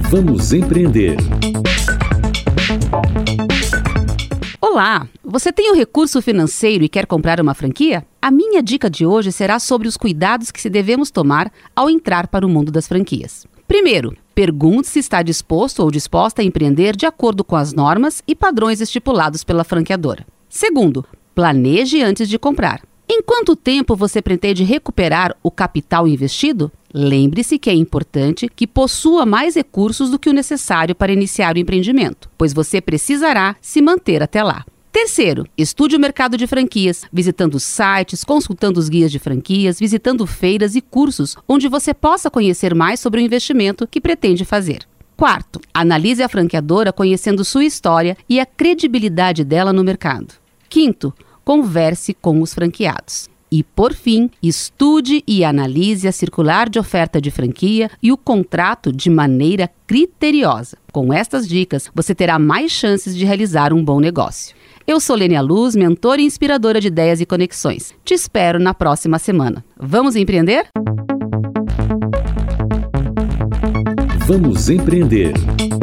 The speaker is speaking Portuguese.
Vamos empreender. Olá, você tem um recurso financeiro e quer comprar uma franquia? A minha dica de hoje será sobre os cuidados que devemos tomar ao entrar para o mundo das franquias. Primeiro, pergunte se está disposto ou disposta a empreender de acordo com as normas e padrões estipulados pela franqueadora. Segundo, planeje antes de comprar. Em quanto tempo você pretende recuperar o capital investido? Lembre-se que é importante que possua mais recursos do que o necessário para iniciar o empreendimento, pois você precisará se manter até lá. Terceiro, estude o mercado de franquias, visitando sites, consultando os guias de franquias, visitando feiras e cursos onde você possa conhecer mais sobre o investimento que pretende fazer. Quarto, analise a franqueadora conhecendo sua história e a credibilidade dela no mercado. Quinto, converse com os franqueados. E, por fim, estude e analise a circular de oferta de franquia e o contrato de maneira criteriosa. Com estas dicas, você terá mais chances de realizar um bom negócio. Eu sou Lênia Luz, mentora e inspiradora de ideias e conexões. Te espero na próxima semana. Vamos empreender? Vamos empreender.